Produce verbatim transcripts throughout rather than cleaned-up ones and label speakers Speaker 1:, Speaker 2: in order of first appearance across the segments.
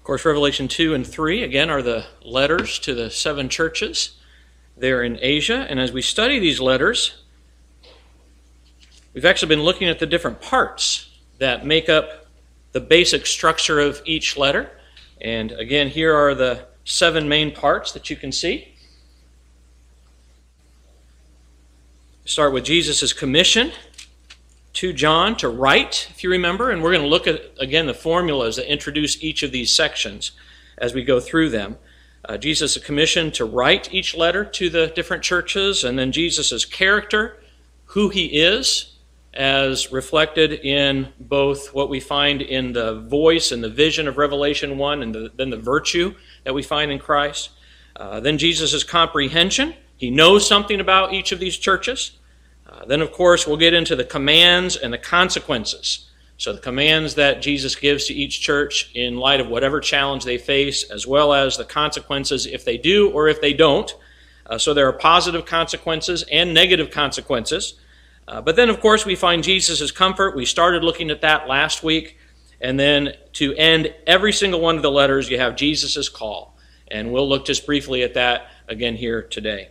Speaker 1: course, Revelation two and three, again, are the letters to the seven churches there in Asia. And as we study these letters, we've actually been looking at the different parts that make up the basic structure of each letter. And again, here are the seven main parts that you can see. Start with Jesus' commission to John to write, if you remember, and we're going to look at, again, the formulas that introduce each of these sections as we go through them. Uh, Jesus' commission to write each letter to the different churches, and then Jesus' character, who he is, as reflected in both what we find in the voice and the vision of Revelation one, and the, then the virtue that we find in Christ. Uh, then Jesus' comprehension. He knows something about each of these churches. Uh, then, of course, we'll get into the commands and the consequences. So the commands that Jesus gives to each church in light of whatever challenge they face, as well as the consequences if they do or if they don't. Uh, so there are positive consequences and negative consequences. Uh, but then, of course, we find Jesus' comfort. We started looking at that last week. And then to end every single one of the letters, you have Jesus' call. And we'll look just briefly at that again here today.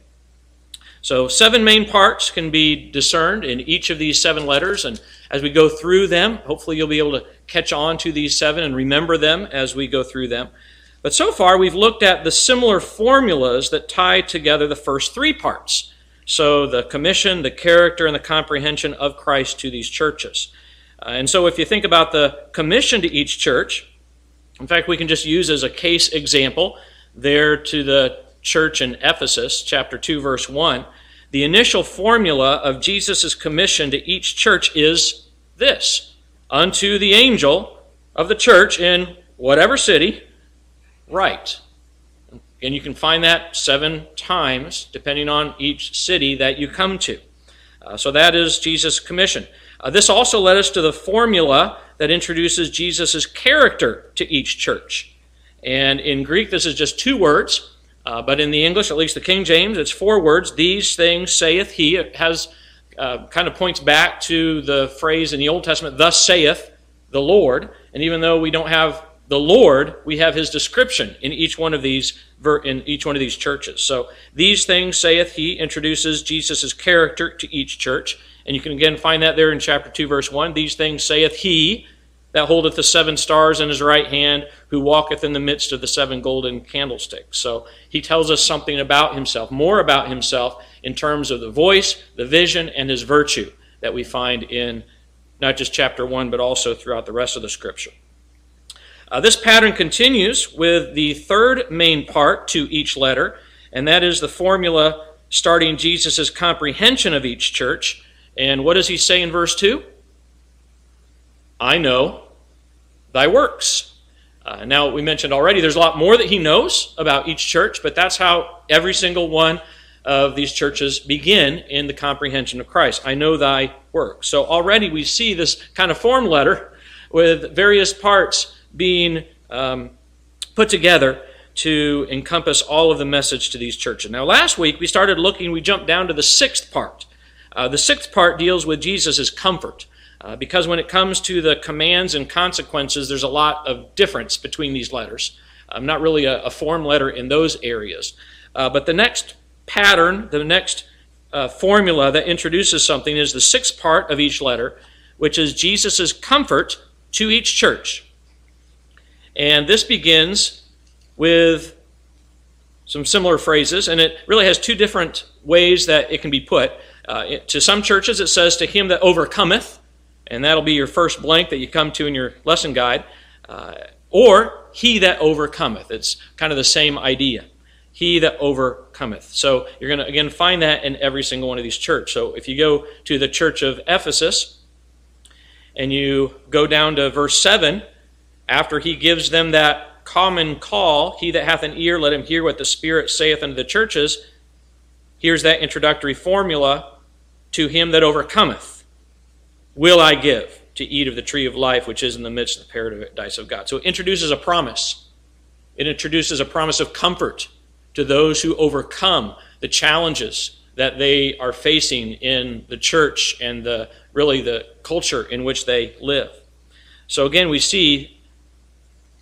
Speaker 1: So seven main parts can be discerned in each of these seven letters, and as we go through them, hopefully you'll be able to catch on to these seven and remember them as we go through them. But so far we've looked at the similar formulas that tie together the first three parts. So the commission, the character, and the comprehension of Christ to these churches. Uh, and so if you think about the commission to each church, in fact we can just use as a case example there to the church in Ephesus, chapter two, verse one, the initial formula of Jesus' commission to each church is this: unto the angel of the church in whatever city, write. And you can find that seven times, depending on each city that you come to. Uh, so that is Jesus' commission. Uh, this also led us to the formula that introduces Jesus' character to each church. And in Greek, this is just two words. Uh, but in the English, at least the King James, it's four words. These things saith he. It has uh, kind of points back to the phrase in the Old Testament, thus saith the Lord. And even though we don't have the Lord, we have his description in each one of these in each one of these churches. So these things saith he introduces Jesus' character to each church. And you can again find that there in chapter two, verse one. These things saith he that holdeth the seven stars in his right hand, who walketh in the midst of the seven golden candlesticks. So he tells us something about himself, more about himself in terms of the voice, the vision, and his virtue that we find in not just chapter one, but also throughout the rest of the scripture. Uh, this pattern continues with the third main part to each letter, and that is the formula starting Jesus' comprehension of each church. And what does he say in verse two? I know thy works. Uh, now, we mentioned already there's a lot more that he knows about each church, but that's how every single one of these churches begin in the comprehension of Christ. I know thy works. So already we see this kind of form letter with various parts being um, put together to encompass all of the message to these churches. Now, last week we started looking, we jumped down to the sixth part. Uh, the sixth part deals with Jesus' comfort. Uh, because when it comes to the commands and consequences, there's a lot of difference between these letters. Um, not really a, a form letter in those areas. Uh, but the next pattern, the next uh, formula that introduces something is the sixth part of each letter, which is Jesus' comfort to each church. And this begins with some similar phrases, and it really has two different ways that it can be put. Uh, it, to some churches it says, to him that overcometh, and that'll be your first blank that you come to in your lesson guide. Uh, or, he that overcometh. It's kind of the same idea. He that overcometh. So you're going to, again, find that in every single one of these churches. So if you go to the church of Ephesus, and you go down to verse seven, after he gives them that common call, he that hath an ear, let him hear what the Spirit saith unto the churches, here's that introductory formula, to him that overcometh will I give to eat of the tree of life, which is in the midst of the paradise of God. So it introduces a promise. It introduces a promise of comfort to those who overcome the challenges that they are facing in the church and the really the culture in which they live. So again, we see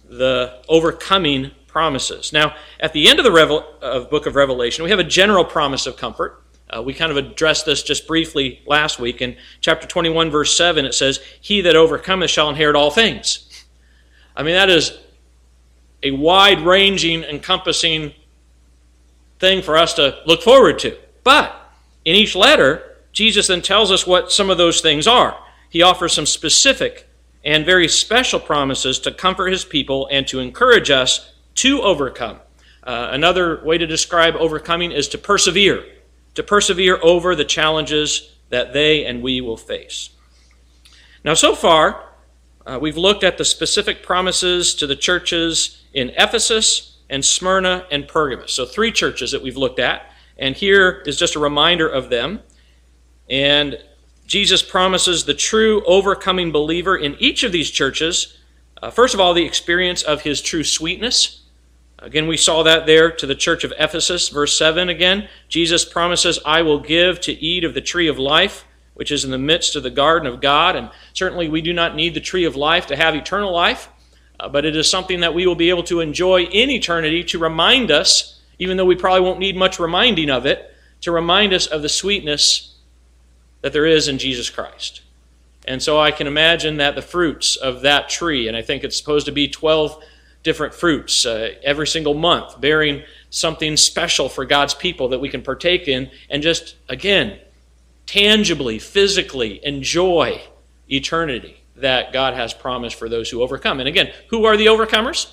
Speaker 1: the overcoming promises. Now, at the end of the Revel- of book of Revelation, we have a general promise of comfort. Uh, we kind of addressed this just briefly last week. In chapter twenty-one, verse seven, it says, "He that overcometh shall inherit all things." I mean, that is a wide-ranging, encompassing thing for us to look forward to. But in each letter, Jesus then tells us what some of those things are. He offers some specific and very special promises to comfort his people and to encourage us to overcome. Uh, another way to describe overcoming is to persevere, to persevere over the challenges that they and we will face. Now, so far, uh, we've looked at the specific promises to the churches in Ephesus and Smyrna and Pergamos. So three churches that we've looked at, and here is just a reminder of them. And Jesus promises the true overcoming believer in each of these churches, uh, first of all, the experience of his true sweetness. Again, we saw that there to the church of Ephesus, verse seven again. Jesus promises, "I will give to eat of the tree of life, which is in the midst of the garden of God." And certainly we do not need the tree of life to have eternal life, uh, but it is something that we will be able to enjoy in eternity to remind us, even though we probably won't need much reminding of it, to remind us of the sweetness that there is in Jesus Christ. And so I can imagine that the fruits of that tree, and I think it's supposed to be twelve different fruits uh, every single month, bearing something special for God's people that we can partake in and just, again, tangibly, physically enjoy eternity that God has promised for those who overcome. And again, who are the overcomers?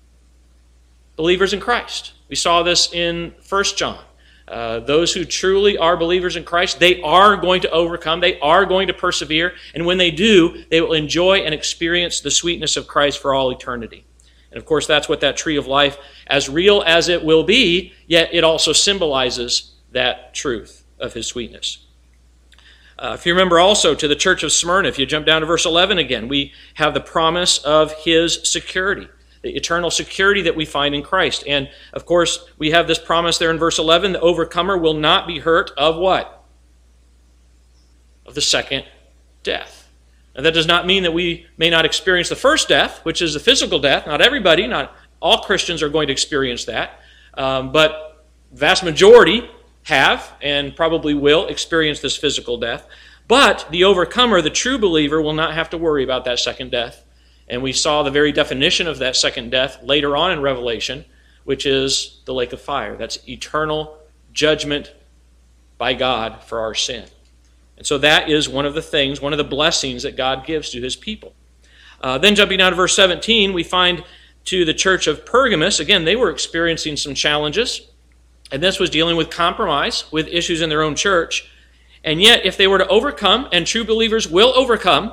Speaker 1: Believers in Christ. We saw this in First John. Uh, those who truly are believers in Christ, they are going to overcome, they are going to persevere, and when they do, they will enjoy and experience the sweetness of Christ for all eternity. And of course, that's what that tree of life, as real as it will be, yet it also symbolizes that truth of his sweetness. Uh, if you remember also to the church of Smyrna, if you jump down to verse eleven again, we have the promise of his security, the eternal security that we find in Christ. And of course, we have this promise there in verse eleven, the overcomer will not be hurt of what? Of the second death. Now, that does not mean that we may not experience the first death, which is the physical death. Not everybody, not all Christians are going to experience that. Um, but vast majority have and probably will experience this physical death. But the overcomer, the true believer, will not have to worry about that second death. And we saw the very definition of that second death later on in Revelation, which is the lake of fire. That's eternal judgment by God for our sin. And so that is one of the things, one of the blessings that God gives to his people. Uh, then jumping down to verse seventeen, we find to the church of Pergamos, again, they were experiencing some challenges. And this was dealing with compromise, with issues in their own church. And yet, if they were to overcome, and true believers will overcome,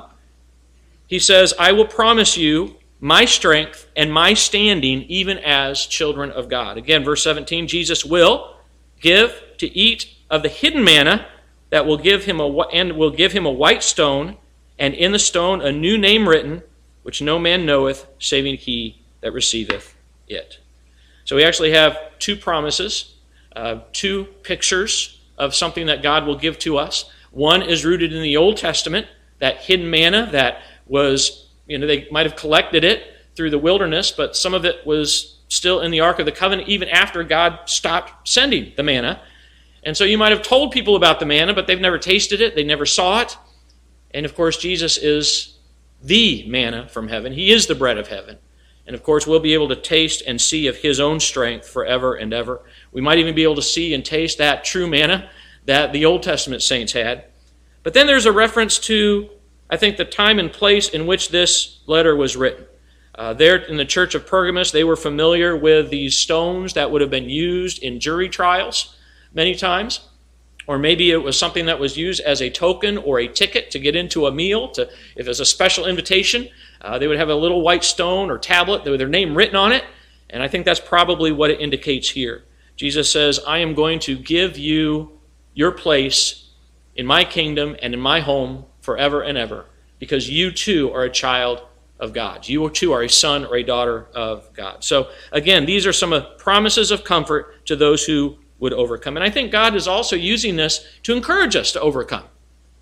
Speaker 1: he says, "I will promise you my strength and my standing even as children of God." Again, verse seventeen, Jesus will give to eat of the hidden manna that will give him a and will give him a white stone, and in the stone a new name written, which no man knoweth, saving he that receiveth it. So we actually have two promises, uh, two pictures of something that God will give to us. One is rooted in the Old Testament, that hidden manna that was, you know, they might have collected it through the wilderness, but some of it was still in the Ark of the Covenant even after God stopped sending the manna. And so you might have told people about the manna, but they've never tasted it, they never saw it. And of course, Jesus is the manna from heaven. He is the bread of heaven. And of course, we'll be able to taste and see of his own strength forever and ever. We might even be able to see and taste that true manna that the Old Testament saints had. But then there's a reference to, I think, the time and place in which this letter was written. Uh, there in the church of Pergamos, they were familiar with these stones that would have been used in jury trials many times. Or maybe it was something that was used as a token or a ticket to get into a meal. To, if it was a special invitation, uh, they would have a little white stone or tablet with their name written on it. And I think that's probably what it indicates here. Jesus says, "I am going to give you your place in my kingdom and in my home forever and ever, because you too are a child of God. You too are a son or a daughter of God." So again, these are some of promises of comfort to those who would overcome. And I think God is also using this to encourage us to overcome.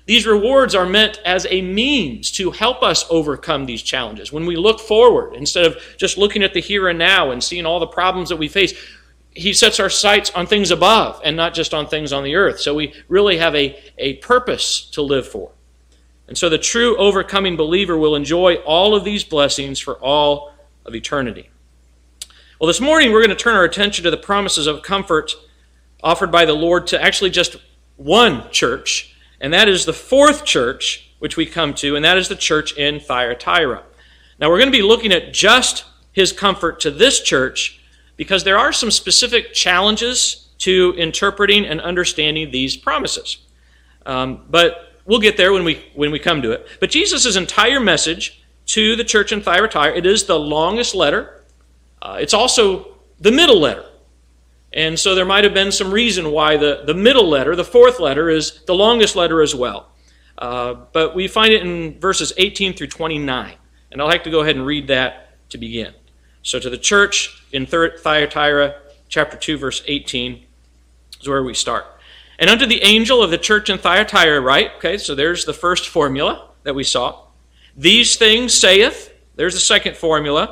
Speaker 1: These rewards are meant as a means to help us overcome these challenges. When we look forward, instead of just looking at the here and now and seeing all the problems that we face, he sets our sights on things above and not just on things on the earth. So we really have a, a purpose to live for. And so the true overcoming believer will enjoy all of these blessings for all of eternity. Well, this morning we're going to turn our attention to the promises of comfort offered by the Lord to actually just one church, and that is the fourth church which we come to, and that is the church in Thyatira. Now we're going to be looking at just his comfort to this church because there are some specific challenges to interpreting and understanding these promises. Um, but we'll get there when we when we come to it. But Jesus' entire message to the church in Thyatira, it is the longest letter. Uh, it's also the middle letter. And so there might have been some reason why the, the middle letter, the fourth letter, is the longest letter as well. Uh, but we find it in verses eighteen through twenty-nine. And I'd like to go ahead and read that to begin. So to the church in Thyatira, chapter two, verse eighteen, is where we start. And unto the angel of the church in Thyatira write, okay, so there's the first formula that we saw. These things saith, there's the second formula,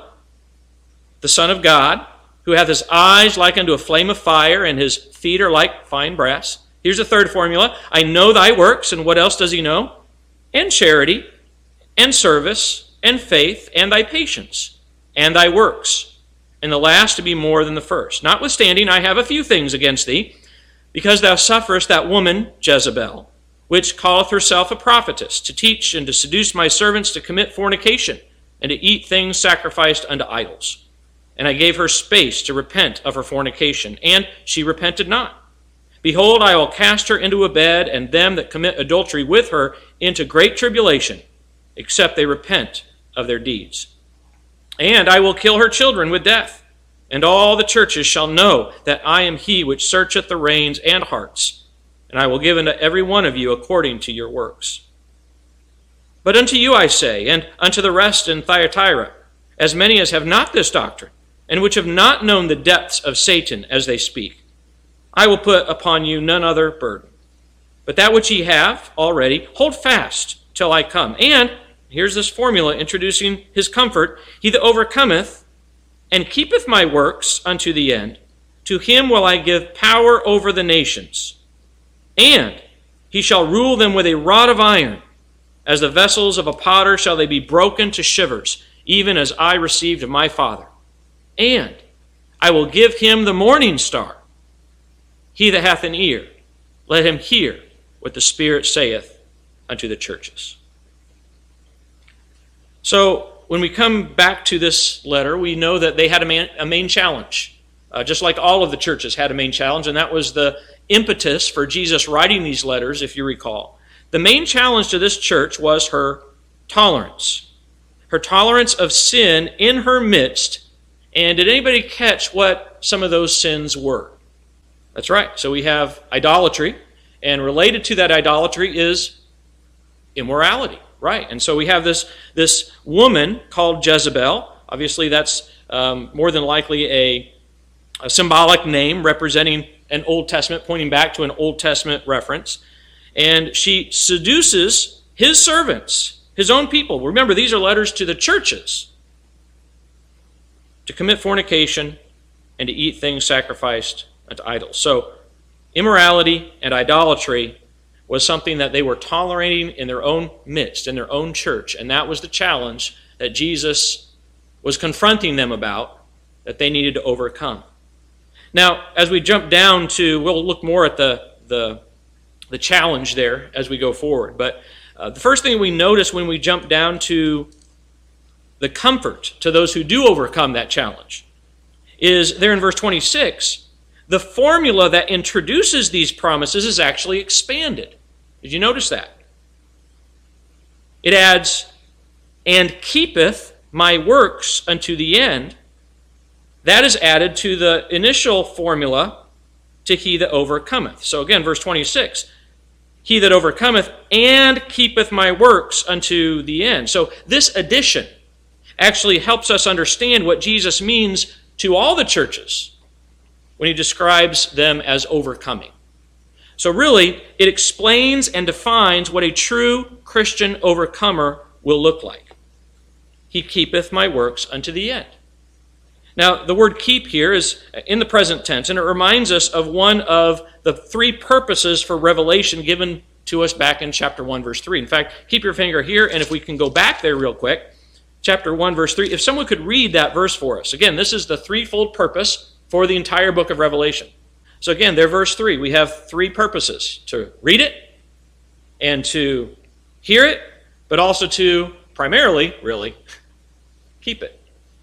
Speaker 1: the Son of God, who hath his eyes like unto a flame of fire, and his feet are like fine brass. Here's the third formula. I know thy works, and what else does he know? And charity, and service, and faith, and thy patience, and thy works, and the last to be more than the first. Notwithstanding, I have a few things against thee, because thou sufferest that woman Jezebel, which calleth herself a prophetess, to teach and to seduce my servants to commit fornication, and to eat things sacrificed unto idols. And I gave her space to repent of her fornication, and she repented not. Behold, I will cast her into a bed, and them that commit adultery with her into great tribulation, except they repent of their deeds. And I will kill her children with death, and all the churches shall know that I am he which searcheth the reins and hearts, and I will give unto every one of you according to your works. But unto you I say, and unto the rest in Thyatira, as many as have not this doctrine, and which have not known the depths of Satan as they speak, I will put upon you none other burden. But that which ye have already, hold fast till I come. And, here's this formula introducing his comfort, he that overcometh and keepeth my works unto the end, to him will I give power over the nations. And he shall rule them with a rod of iron. As the vessels of a potter shall they be broken to shivers, even as I received of my Father. And I will give him the morning star. He that hath an ear, let him hear what the Spirit saith unto the churches. So, when we come back to this letter, we know that they had a, man, a main challenge. Uh, just like all of the churches had a main challenge, and that was the impetus for Jesus writing these letters, if you recall. The main challenge to this church was her tolerance. Her tolerance of sin in her midst. And did anybody catch what some of those sins were? That's right. So we have idolatry, and related to that idolatry is immorality. Right. And so we have this, this woman called Jezebel. Obviously, that's um, more than likely a, a symbolic name representing an Old Testament, pointing back to an Old Testament reference. And she seduces his servants, his own people. Remember, these are letters to the churches, to commit fornication and to eat things sacrificed unto idols. So immorality and idolatry was something that they were tolerating in their own midst, in their own church. And that was the challenge that Jesus was confronting them about, that they needed to overcome. Now, as we jump down to, we'll look more at the, the, the challenge there as we go forward. But uh, the first thing we notice when we jump down to the comfort to those who do overcome that challenge is there in verse twenty-six, the formula that introduces these promises is actually expanded. Did you notice that? It adds, and keepeth my works unto the end. That is added to the initial formula, to he that overcometh. So again, verse twenty-six, he that overcometh and keepeth my works unto the end. So this addition actually helps us understand what Jesus means to all the churches when he describes them as overcoming. So really, it explains and defines what a true Christian overcomer will look like. He keepeth my works unto the end. Now, the word keep here is in the present tense, and it reminds us of one of the three purposes for revelation given to us back in chapter one, verse three. In fact, keep your finger here, and if we can go back there real quick, chapter one, verse three, if someone could read that verse for us. Again, this is the threefold purpose for the entire book of Revelation. So again, there, verse three, we have three purposes: to read it, and to hear it, but also to, primarily, really, keep it.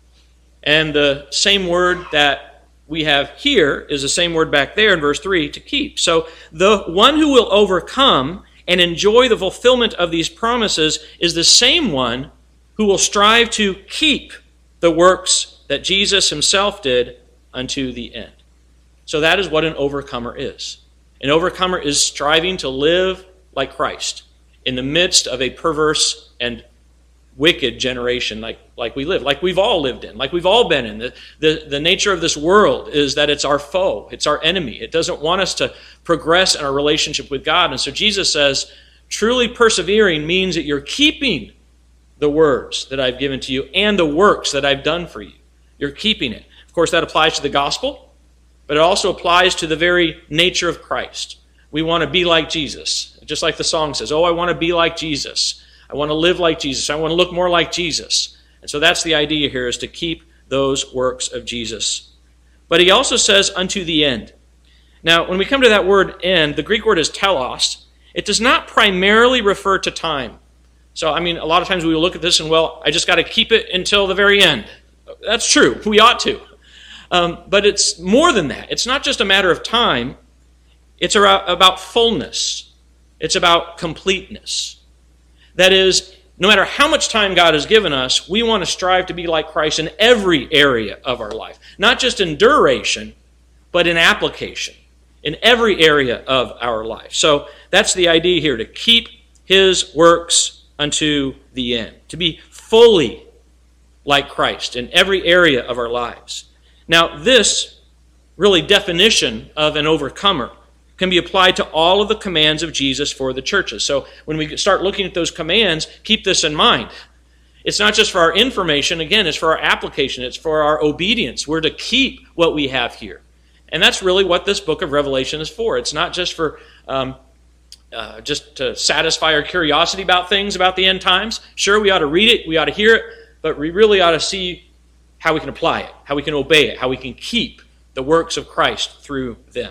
Speaker 1: And the same word that we have here is the same word back there in verse three, to keep. So the one who will overcome and enjoy the fulfillment of these promises is the same one who will strive to keep the works that Jesus himself did unto the end. So that is what an overcomer is. An overcomer is striving to live like Christ in the midst of a perverse and wicked generation like, like we live, like we've all lived in, like we've all been in. The, the, the nature of this world is that it's our foe, it's our enemy. It doesn't want us to progress in our relationship with God. And so Jesus says, truly persevering means that you're keeping the words that I've given to you and the works that I've done for you. You're keeping it. Of course, that applies to the gospel, but it also applies to the very nature of Christ. We want to be like Jesus. Just like the song says, oh, I want to be like Jesus. I want to live like Jesus. I want to look more like Jesus. And so that's the idea here, is to keep those works of Jesus. But he also says, unto the end. Now, when we come to that word end, the Greek word is telos. It does not primarily refer to time. So, I mean, a lot of times we will look at this and, well, I just got to keep it until the very end. That's true. We ought to. Um, but it's more than that. It's not just a matter of time. It's about fullness. It's about completeness. That is, no matter how much time God has given us, we want to strive to be like Christ in every area of our life. Not just in duration, but in application, in every area of our life. So that's the idea here, to keep his works unto the end, to be fully like Christ in every area of our lives. Now, this really definition of an overcomer can be applied to all of the commands of Jesus for the churches. So when we start looking at those commands, keep this in mind. It's not just for our information. Again, it's for our application. It's for our obedience. We're to keep what we have here. And that's really what this book of Revelation is for. It's not just for um, uh, just to satisfy our curiosity about things about the end times. Sure, we ought to read it, we ought to hear it, but we really ought to see how we can apply it, how we can obey it, how we can keep the works of Christ through them.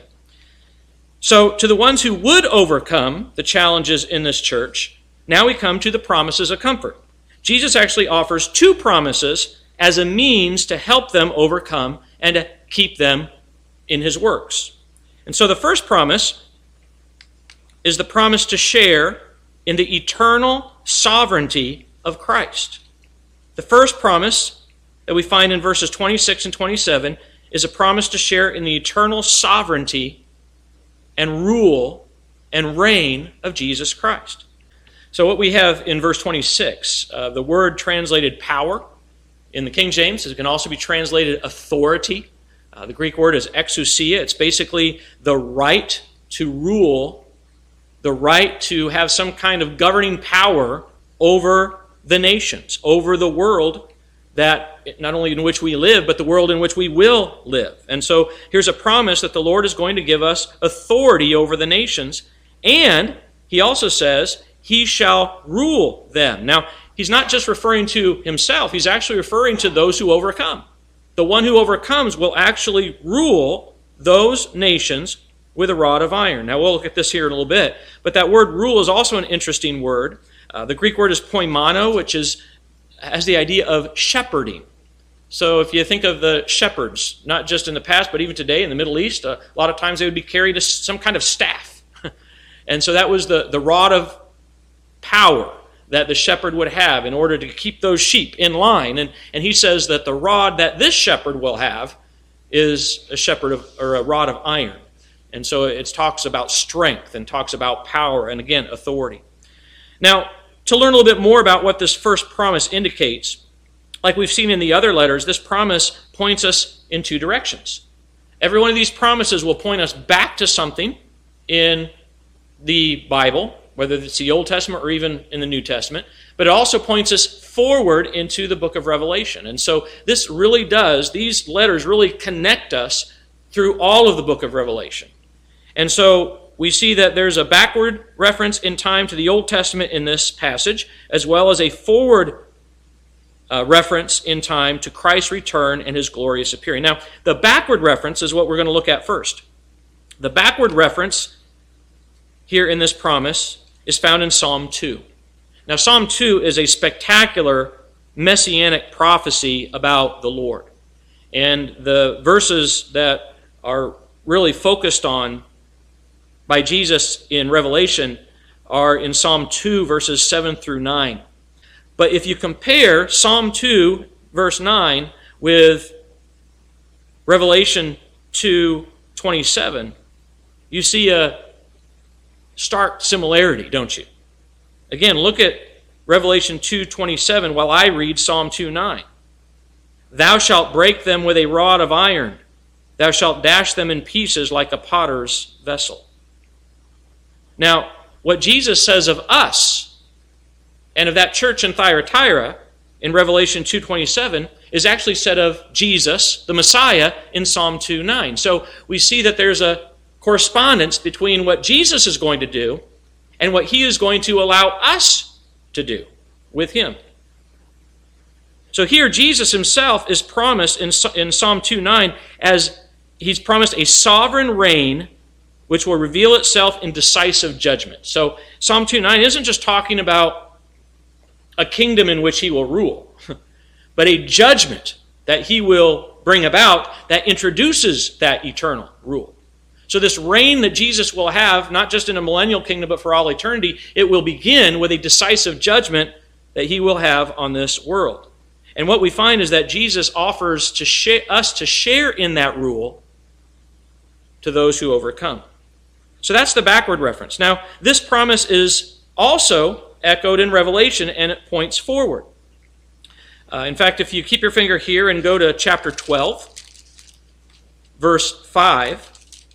Speaker 1: So to the ones who would overcome the challenges in this church, now we come to the promises of comfort. Jesus actually offers two promises as a means to help them overcome and to keep them in his works. And so the first promise is the promise to share in the eternal sovereignty of Christ. The first promise that we find in verses twenty-six and twenty-seven is a promise to share in the eternal sovereignty and rule and reign of Jesus Christ. So what we have in verse twenty-six, uh, the word translated power in the King James, it can also be translated authority. Uh, the Greek word is exousia. It's basically the right to rule, the right to have some kind of governing power over the nations, over the world that not only in which we live, but the world in which we will live. And so here's a promise that the Lord is going to give us authority over the nations. And he also says, he shall rule them. Now, he's not just referring to himself. He's actually referring to those who overcome. The one who overcomes will actually rule those nations with a rod of iron. Now, we'll look at this here in a little bit. But that word rule is also an interesting word. Uh, the Greek word is poimano, which is has the idea of shepherding. So if you think of the shepherds, not just in the past, but even today in the Middle East, uh, a lot of times they would be carried as some kind of staff. And so that was the, the rod of power that the shepherd would have in order to keep those sheep in line. And, and he says that the rod that this shepherd will have is a shepherd of, or a rod of iron. And so it talks about strength and talks about power and, again, authority. Now, to learn a little bit more about what this first promise indicates, like we've seen in the other letters, this promise points us in two directions. Every one of these promises will point us back to something, in the Bible, whether it's the Old Testament or even in the New Testament, but it also points us forward into the book of Revelation. And so this really does, these letters really connect us through all of the book of Revelation. And so we see that there's a backward reference in time to the Old Testament in this passage, as well as a forward uh, reference in time to Christ's return and his glorious appearing. Now, the backward reference is what we're going to look at first. The backward reference here in this promise is found in Psalm two. Now, Psalm two is a spectacular messianic prophecy about the Lord. And the verses that are really focused on by Jesus in Revelation are in Psalm two, verses seven through nine. But if you compare Psalm two, verse nine, with Revelation two, twenty-seven, you see a stark similarity, don't you? Again, look at Revelation two, twenty-seven while I read Psalm two, nine. Thou shalt break them with a rod of iron. Thou shalt dash them in pieces like a potter's vessel. Now, what Jesus says of us and of that church in Thyatira in Revelation two twenty-seven is actually said of Jesus, the Messiah, in Psalm two nine. So we see that there's a correspondence between what Jesus is going to do and what he is going to allow us to do with him. So here Jesus himself is promised in, in Psalm two nine as he's promised a sovereign reign which will reveal itself in decisive judgment. So Psalm two nine isn't just talking about a kingdom in which he will rule, but a judgment that he will bring about that introduces that eternal rule. So this reign that Jesus will have, not just in a millennial kingdom, but for all eternity, it will begin with a decisive judgment that he will have on this world. And what we find is that Jesus offers to share, us to share in that rule to those who overcome. So that's the backward reference. Now, this promise is also echoed in Revelation, and it points forward. Uh, in fact, if you keep your finger here and go to chapter twelve, verse five,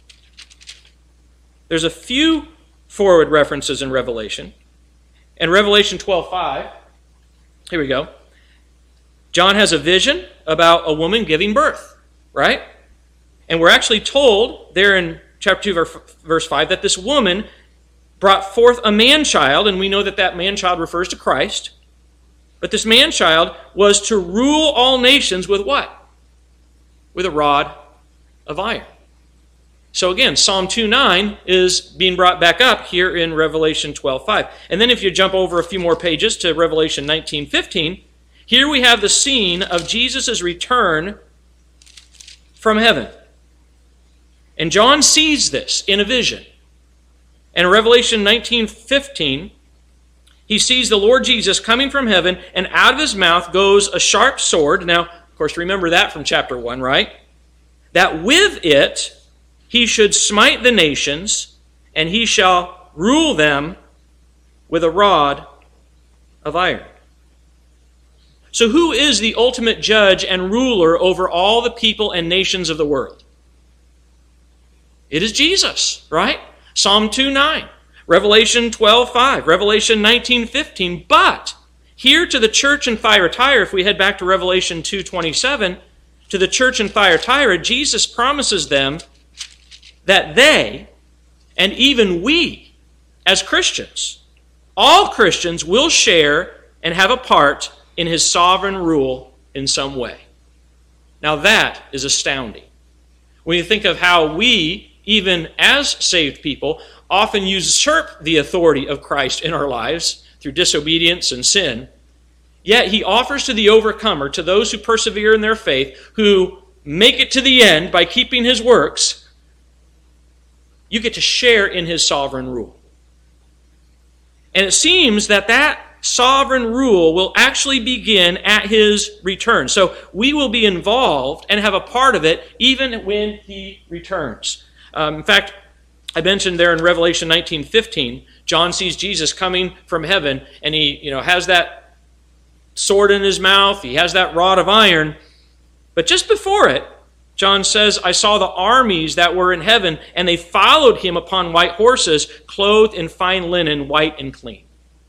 Speaker 1: there's a few forward references in Revelation. In Revelation twelve five, here we go. John has a vision about a woman giving birth, right? And we're actually told there in chapter two, verse five, that this woman brought forth a man-child, and we know that that man-child refers to Christ. But this man-child was to rule all nations with what? With a rod of iron. So again, Psalm two nine is being brought back up here in Revelation twelve five. And then if you jump over a few more pages to Revelation nineteen fifteen, here we have the scene of Jesus' return from heaven. And John sees this in a vision. And in Revelation nineteen fifteen, he sees the Lord Jesus coming from heaven, and out of his mouth goes a sharp sword. Now, of course, remember that from chapter one, right? That with it he should smite the nations, and he shall rule them with a rod of iron. So who is the ultimate judge and ruler over all the people and nations of the world? It is Jesus, right? Psalm two nine, Revelation twelve five, Revelation nineteen fifteen. But here to the church in Thyatira, if we head back to Revelation two twenty-seven, to the church in Thyatira, Jesus promises them that they, and even we as Christians, all Christians will share and have a part in his sovereign rule in some way. Now that is astounding. When you think of how we, even as saved people, often usurp the authority of Christ in our lives through disobedience and sin, yet he offers to the overcomer, to those who persevere in their faith, who make it to the end by keeping his works, you get to share in his sovereign rule. And it seems that that sovereign rule will actually begin at his return. So we will be involved and have a part of it even when he returns. Um, in fact, I mentioned there in Revelation nineteen fifteen, John sees Jesus coming from heaven, and he, you know, has that sword in his mouth. He has that rod of iron. But just before it, John says, I saw the armies that were in heaven, and they followed him upon white horses, clothed in fine linen, white and clean.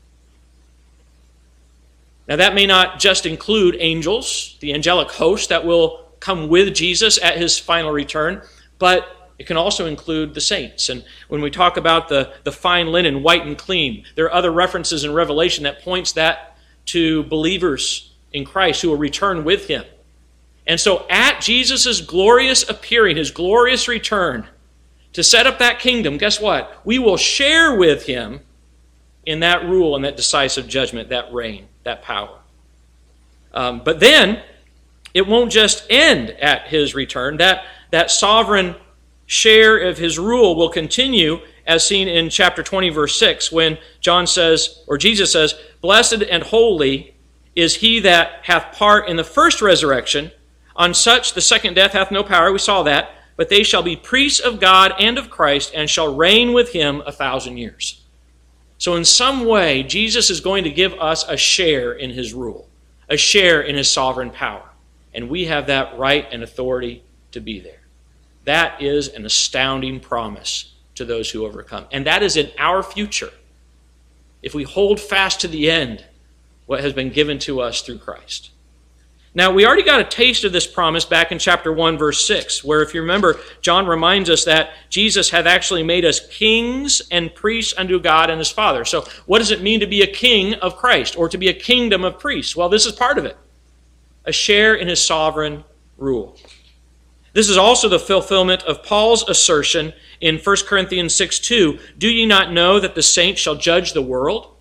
Speaker 1: Now that may not just include angels, the angelic host that will come with Jesus at his final return, but it can also include the saints. And when we talk about the, the fine linen, white and clean, there are other references in Revelation that points that to believers in Christ who will return with him. And so at Jesus' glorious appearing, his glorious return, to set up that kingdom, guess what? We will share with him in that rule and that decisive judgment, that reign, that power. Um, but then, it won't just end at his return. That, that sovereign share of his rule will continue, as seen in chapter twenty, verse six, when John says, or Jesus says, Blessed and holy is he that hath part in the first resurrection. On such the second death hath no power. We saw that. But they shall be priests of God and of Christ, and shall reign with him a thousand years. So in some way, Jesus is going to give us a share in his rule, a share in his sovereign power. And we have that right and authority to be there. That is an astounding promise to those who overcome. And that is in our future, if we hold fast to the end what has been given to us through Christ. Now, we already got a taste of this promise back in chapter one, verse six, where if you remember, John reminds us that Jesus hath actually made us kings and priests unto God and his Father. So what does it mean to be a king of Christ, or to be a kingdom of priests? Well, this is part of it. A share in his sovereign rule. This is also the fulfillment of Paul's assertion in First Corinthians six two, Do ye not know that the saints shall judge the world?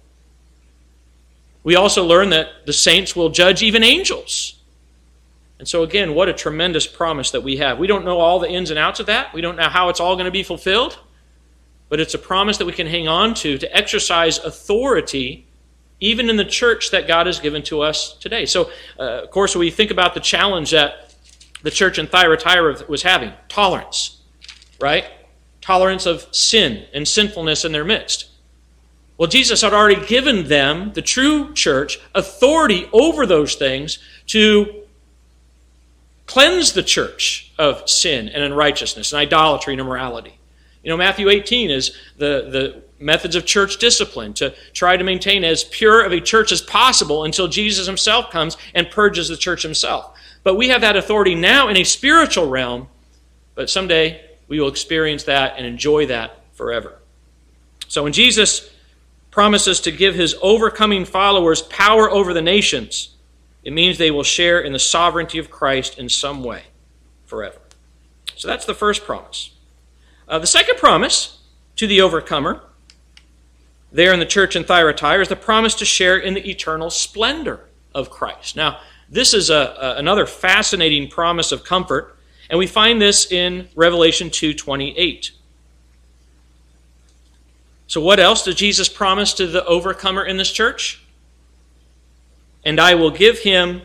Speaker 1: We also learn that the saints will judge even angels. And so again, what a tremendous promise that we have. We don't know all the ins and outs of that. We don't know how it's all going to be fulfilled. But it's a promise that we can hang on to, to exercise authority even in the church that God has given to us today. So, uh, of course, we think about the challenge that the church in Thyatira was having. Tolerance, right? Tolerance of sin and sinfulness in their midst. Well, Jesus had already given them, the true church, authority over those things to cleanse the church of sin and unrighteousness and idolatry and immorality. You know, Matthew eighteen is the, the methods of church discipline, to try to maintain as pure of a church as possible until Jesus himself comes and purges the church himself. But we have that authority now in a spiritual realm, but someday we will experience that and enjoy that forever. So when Jesus promises to give his overcoming followers power over the nations, it means they will share in the sovereignty of Christ in some way forever. So that's the first promise. Uh, the second promise to the overcomer there in the church in Thyatira is the promise to share in the eternal splendor of Christ. Now, this is a, a, another fascinating promise of comfort, and we find this in Revelation two twenty-eight. So what else did Jesus promise to the overcomer in this church? And I will give him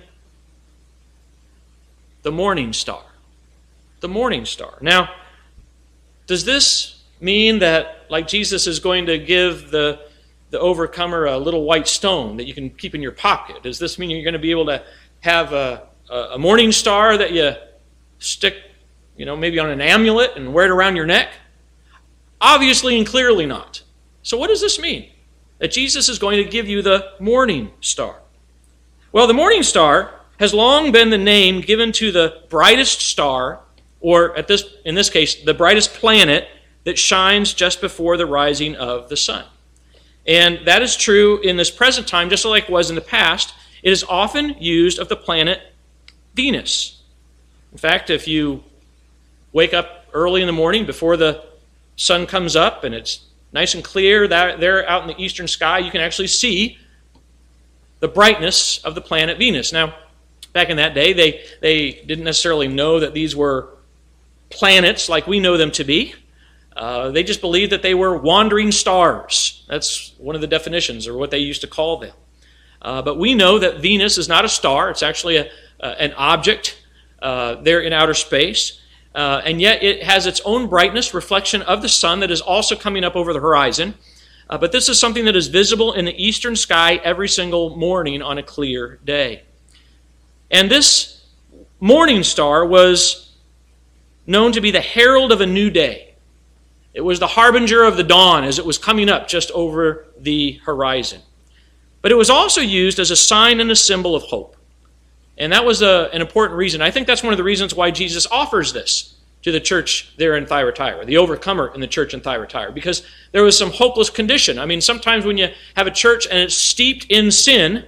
Speaker 1: the morning star. The morning star. Now, does this mean that, like Jesus is going to give the, the overcomer a little white stone that you can keep in your pocket? Does this mean you're going to be able to have a, a morning star that you stick, you know, maybe on an amulet and wear it around your neck? Obviously and clearly not. So what does this mean? That Jesus is going to give you the morning star. Well, the morning star has long been the name given to the brightest star, or at this, in this case, the brightest planet that shines just before the rising of the sun. And that is true in this present time, just like it was in the past. It is often used of the planet Venus. In fact, if you wake up early in the morning before the sun comes up and it's nice and clear that there out in the eastern sky, you can actually see the brightness of the planet Venus. Now, back in that day, they, they didn't necessarily know that these were planets like we know them to be. Uh, they just believed that they were wandering stars. That's one of the definitions, or what they used to call them. Uh, but we know that Venus is not a star. It's actually a, uh, an object uh, there in outer space. Uh, and yet it has its own brightness, reflection of the sun that is also coming up over the horizon. Uh, but this is something that is visible in the eastern sky every single morning on a clear day. And this morning star was known to be the herald of a new day. It was the harbinger of the dawn as it was coming up just over the horizon. But it was also used as a sign and a symbol of hope. And that was a, an important reason. I think that's one of the reasons why Jesus offers this to the church there in Thyatira, the overcomer in the church in Thyatira, because there was some hopeless condition. I mean, sometimes when you have a church and it's steeped in sin,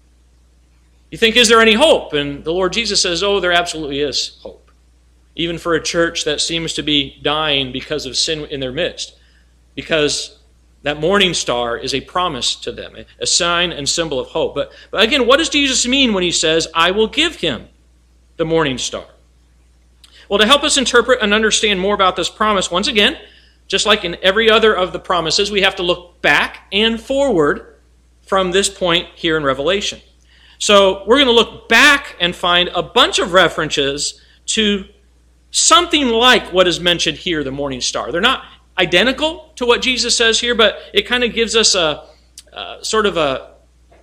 Speaker 1: you think, is there any hope? And the Lord Jesus says, oh, there absolutely is hope, even for a church that seems to be dying because of sin in their midst, because that morning star is a promise to them, a sign and symbol of hope. But, but again, what does Jesus mean when he says, I will give him the morning star? Well, to help us interpret and understand more about this promise, once again, just like in every other of the promises, we have to look back and forward from this point here in Revelation. So we're going to look back and find a bunch of references to something like what is mentioned here, the morning star. They're not identical to what Jesus says here, but it kind of gives us a, a sort of a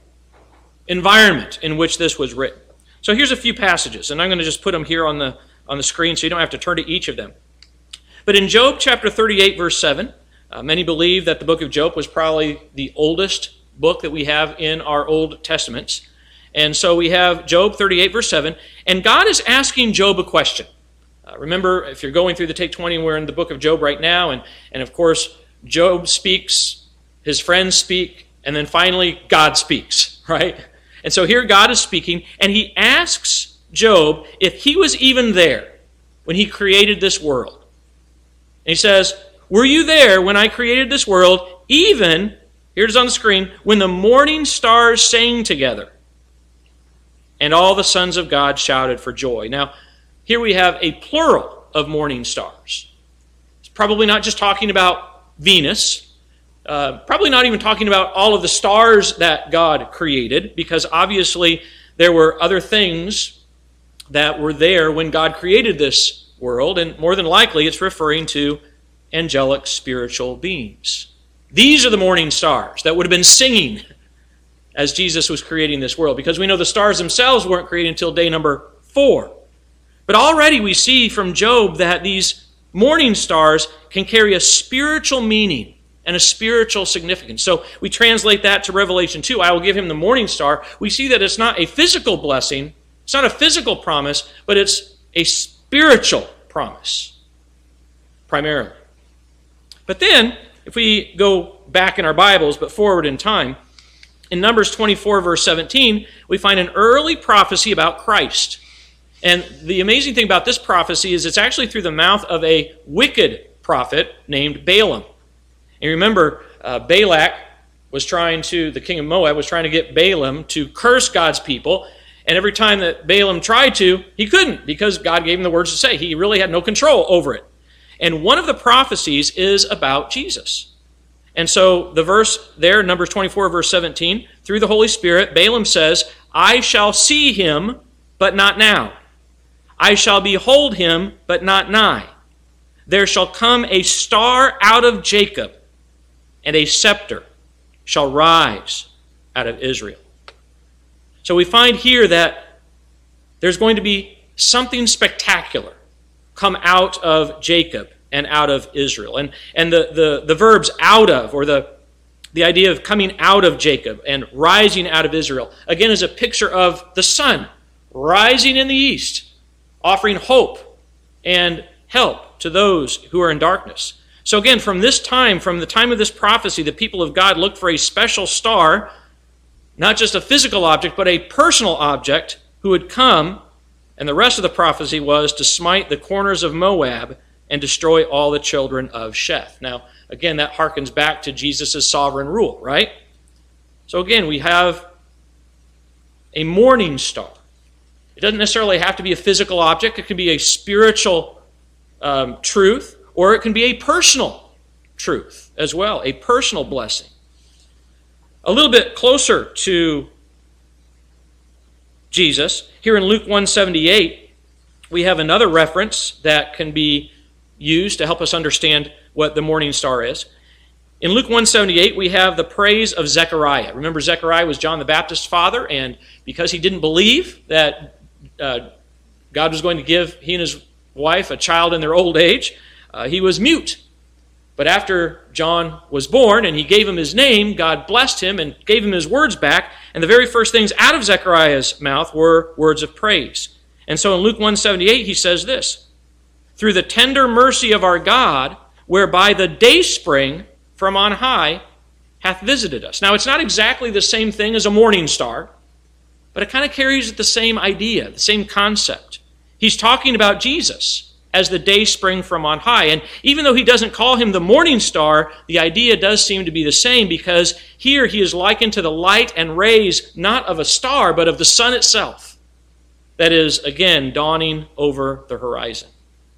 Speaker 1: environment in which this was written. So here's a few passages, and I'm going to just put them here on the on the screen so you don't have to turn to each of them. But in Job chapter thirty-eight, verse seven, uh, many believe that the book of Job was probably the oldest book that we have in our Old Testaments. And so we have Job thirty-eight, verse seven, and God is asking Job a question. Uh, remember, if you're going through the Take twenty, we're in the book of Job right now, and, and of course, Job speaks, his friends speak, and then finally God speaks, right? And so here God is speaking, and he asks Job if he was even there when he created this world. And he says, were you there when I created this world, even, here it is on the screen, when the morning stars sang together, and all the sons of God shouted for joy? Now, here we have a plural of morning stars. It's probably not just talking about Venus, uh, probably not even talking about all of the stars that God created, because obviously there were other things that were there when God created this world, and more than likely it's referring to angelic spiritual beings. These are the morning stars that would have been singing as Jesus was creating this world, because we know the stars themselves weren't created until day number four. But already we see from Job that these morning stars can carry a spiritual meaning and a spiritual significance. So we translate that to Revelation two. I will give him the morning star. We see that it's not a physical blessing, it's not a physical promise, but it's a spiritual promise, primarily. But then, if we go back in our Bibles, but forward in time, in Numbers twenty-four, verse seventeen, we find an early prophecy about Christ. And the amazing thing about this prophecy is it's actually through the mouth of a wicked prophet named Balaam. And remember, uh, Balak was trying to, the king of Moab was trying to get Balaam to curse God's people. And every time that Balaam tried to, he couldn't, because God gave him the words to say. He really had no control over it. And one of the prophecies is about Jesus. And so the verse there, Numbers twenty-four, verse seventeen, through the Holy Spirit, Balaam says, I shall see him, but not now. I shall behold him, but not nigh. There shall come a star out of Jacob, and a scepter shall rise out of Israel. So we find here that there's going to be something spectacular come out of Jacob and out of Israel. And, and the, the, the verbs out of, or the, the idea of coming out of Jacob and rising out of Israel, again is a picture of the sun rising in the east, offering hope and help to those who are in darkness. So again, from this time, from the time of this prophecy, the people of God looked for a special star, not just a physical object, but a personal object who would come, and the rest of the prophecy was to smite the corners of Moab and destroy all the children of Sheth. Now, again, that harkens back to Jesus' sovereign rule, right? So again, we have a morning star. It doesn't necessarily have to be a physical object. It can be a spiritual um, truth, or it can be a personal truth as well, a personal blessing. A little bit closer to Jesus, here in Luke one seventy-eight, we have another reference that can be used to help us understand what the morning star is. In Luke one seventy-eight, we have the praise of Zechariah. Remember, Zechariah was John the Baptist's father, and because he didn't believe that uh, God was going to give he and his wife a child in their old age, uh, he was mute. But after John was born and he gave him his name, God blessed him and gave him his words back, and the very first things out of Zechariah's mouth were words of praise. And so in Luke one seventy-eight, he says this, "Through the tender mercy of our God, whereby the dayspring from on high hath visited us." Now, it's not exactly the same thing as a morning star, but it kind of carries the same idea, the same concept. He's talking about Jesus as the day spring from on high. And even though he doesn't call him the morning star, the idea does seem to be the same, because here he is likened to the light and rays not of a star, but of the sun itself, that is, again, dawning over the horizon.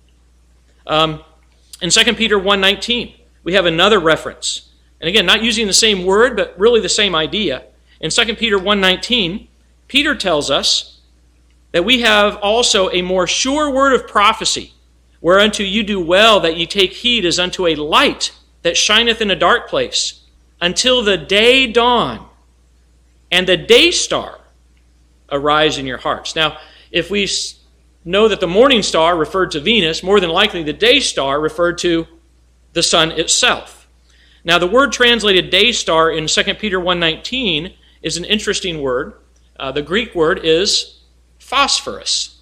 Speaker 1: Um, in Second Peter one nineteen, we have another reference. And again, not using the same word, but really the same idea. In Second Peter one nineteen, Peter tells us that we have also a more sure word of prophecy, whereunto you do well that ye take heed as unto a light that shineth in a dark place, until the day dawn and the day star arise in your hearts. Now, if we know that the morning star referred to Venus, more than likely the day star referred to the sun itself. Now, the word translated day star in Second Peter one nineteen is an interesting word. Uh, the Greek word is phosphorus.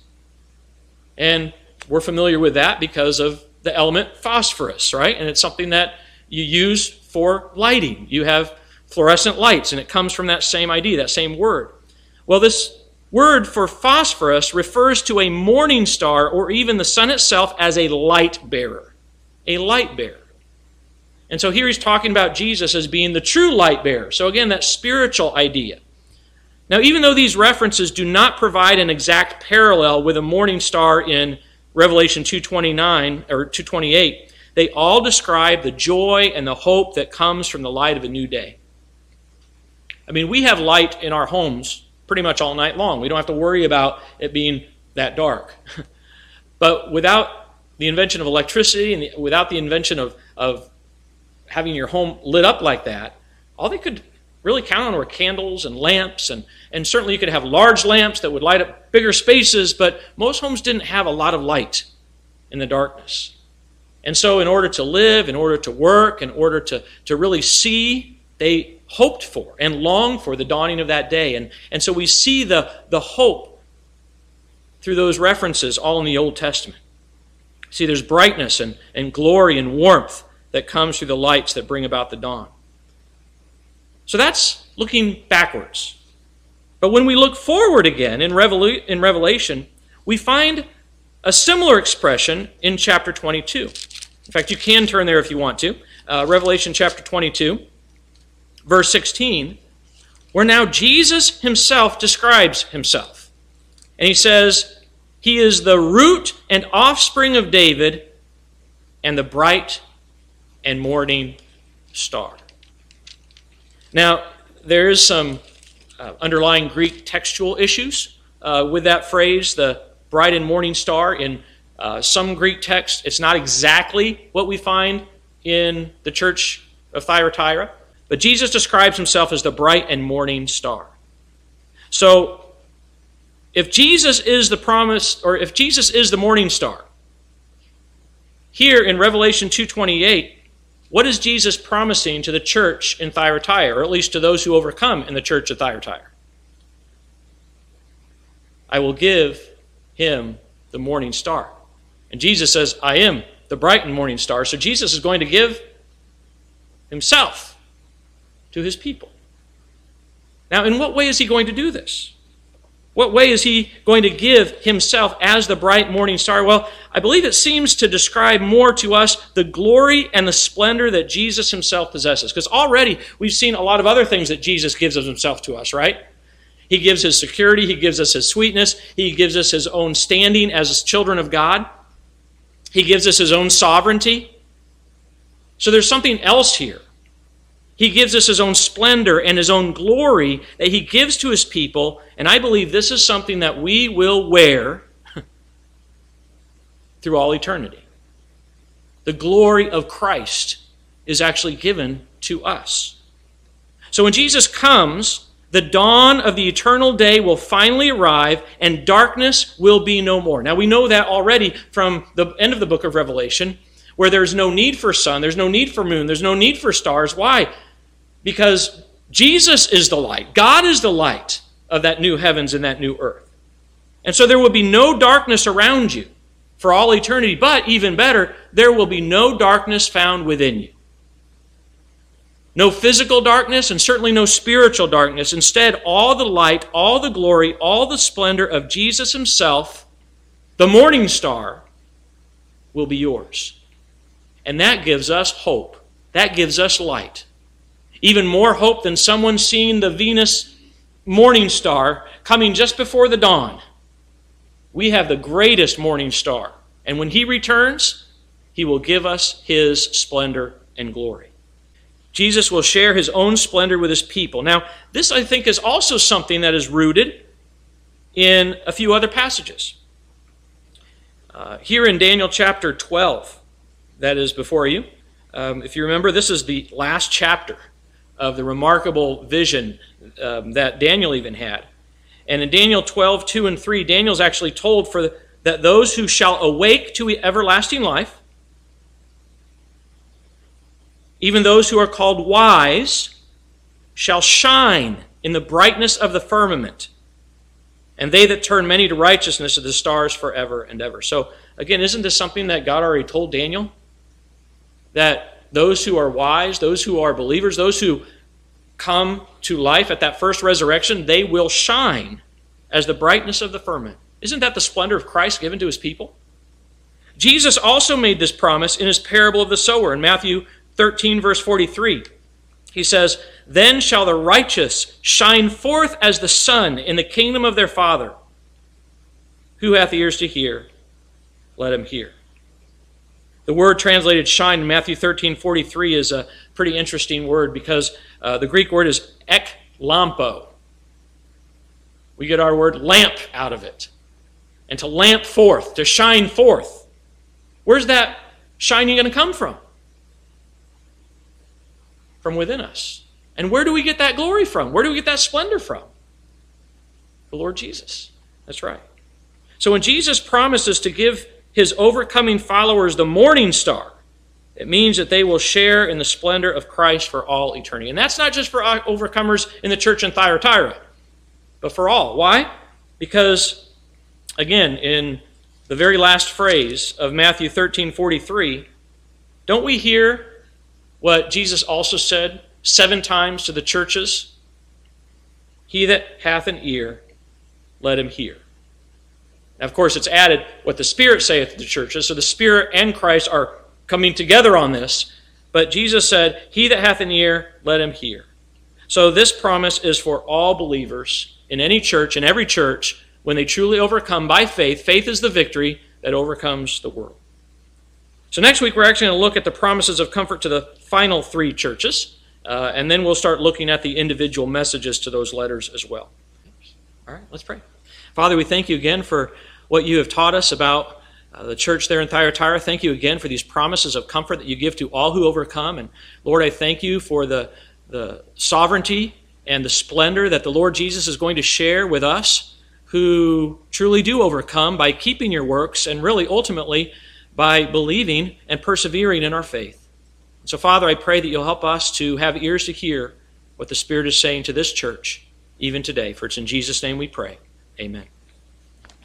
Speaker 1: And we're familiar with that because of the element phosphorus, right? And it's something that you use for lighting. You have fluorescent lights, and it comes from that same idea, that same word. Well, this word for phosphorus refers to a morning star or even the sun itself as a light bearer. A light bearer. And so here he's talking about Jesus as being the true light bearer. So again, that spiritual idea. Now, even though these references do not provide an exact parallel with a morning star in Revelation two twenty-nine or two twenty-eight, they all describe the joy and the hope that comes from the light of a new day. I mean, we have light in our homes pretty much all night long. We don't have to worry about it being that dark. But without the invention of electricity and the, without the invention of, of having your home lit up like that, all they could really count on were candles and lamps, and, and certainly you could have large lamps that would light up bigger spaces, but most homes didn't have a lot of light in the darkness. And so in order to live, in order to work, in order to, to really see, they hoped for and longed for the dawning of that day. And, and so we see the, the hope through those references all in the Old Testament. See, there's brightness and, and glory and warmth that comes through the lights that bring about the dawn. So that's looking backwards. But when we look forward again in, Revelu- in Revelation, we find a similar expression in chapter twenty-two. In fact, you can turn there if you want to. Uh, Revelation chapter twenty-two, verse sixteen, where now Jesus himself describes himself. And he says, he is the root and offspring of David and the bright and morning star. Now, there is some uh, underlying Greek textual issues uh, with that phrase, the bright and morning star. In uh, some Greek texts, it's not exactly what we find in the church of Thyatira, but Jesus describes himself as the bright and morning star. So, if Jesus is the promise, or if Jesus is the morning star, here in Revelation two twenty-eight, what is Jesus promising to the church in Thyatira, or at least to those who overcome in the church of Thyatira? I will give him the morning star. And Jesus says, I am the bright and morning star. So Jesus is going to give himself to his people. Now, in what way is he going to do this? What way is he going to give himself as the bright morning star? Well, I believe it seems to describe more to us the glory and the splendor that Jesus himself possesses. Because already we've seen a lot of other things that Jesus gives of himself to us, right? He gives his security, he gives us his sweetness, he gives us his own standing as children of God. He gives us his own sovereignty. So there's something else here. He gives us his own splendor and his own glory that he gives to his people, and I believe this is something that we will wear through all eternity. The glory of Christ is actually given to us. So when Jesus comes, The dawn of the eternal day will finally arrive, and darkness will be no more. Now, we know that already from the end of the book of Revelation, where there's no need for sun, there's no need for moon, there's no need for stars. Why? Because Jesus is the light. God is the light of that new heavens and that new earth. And so there will be no darkness around you for all eternity, but even better, there will be no darkness found within you. No physical darkness, and certainly no spiritual darkness. Instead, all the light, all the glory, all the splendor of Jesus himself, the morning star, will be yours. And that gives us hope. That gives us light. Even more hope than someone seeing the Venus morning star coming just before the dawn. We have the greatest morning star. And when he returns, he will give us his splendor and glory. Jesus will share his own splendor with his people. Now, this, I think, is also something that is rooted in a few other passages. Uh, here in Daniel chapter twelve, that is before you, um, if you remember, this is the last chapter of the remarkable vision um, that Daniel even had. And in Daniel twelve, two and three, Daniel's actually told for the, that those who shall awake to everlasting life, even those who are called wise, shall shine in the brightness of the firmament, and they that turn many to righteousness are the stars forever and ever. So, again, isn't this something that God already told Daniel? That those who are wise, those who are believers, those who come to life at that first resurrection, they will shine as the brightness of the firmament. Isn't that the splendor of Christ given to his people? Jesus also made this promise in his parable of the sower in Matthew thirteen, verse forty-three. He says, "Then shall the righteous shine forth as the sun in the kingdom of their Father. Who hath ears to hear, let him hear." The word translated shine in Matthew thirteen, forty-three is a pretty interesting word because uh, the Greek word is eklampo. We get our word lamp out of it. And to lamp forth, to shine forth. Where's that shining going to come from? From within us. And where do we get that glory from? Where do we get that splendor from? The Lord Jesus. That's right. So when Jesus promises to give his overcoming followers the morning star, it means that they will share in the splendor of Christ for all eternity. And that's not just for overcomers in the church in Thyatira, but for all. Why? Because, again, in the very last phrase of Matthew thirteen forty-three, don't we hear what Jesus also said seven times to the churches? He that hath an ear, let him hear. Now, of course, it's added what the Spirit saith to the churches. So the Spirit and Christ are coming together on this. But Jesus said, he that hath an ear, let him hear. So this promise is for all believers in any church, in every church, when they truly overcome by faith. Faith is the victory that overcomes the world. So next week, we're actually going to look at the promises of comfort to the final three churches, uh, and then we'll start looking at the individual messages to those letters as well. All right, let's pray. Father, we thank you again for what you have taught us about uh, the church there in Thyatira. Thank you again for these promises of comfort that you give to all who overcome. And Lord, I thank you for the, the sovereignty and the splendor that the Lord Jesus is going to share with us who truly do overcome by keeping your works and really ultimately by believing and persevering in our faith. So, Father, I pray that you'll help us to have ears to hear what the Spirit is saying to this church, even today. For it's in Jesus' name we pray. Amen.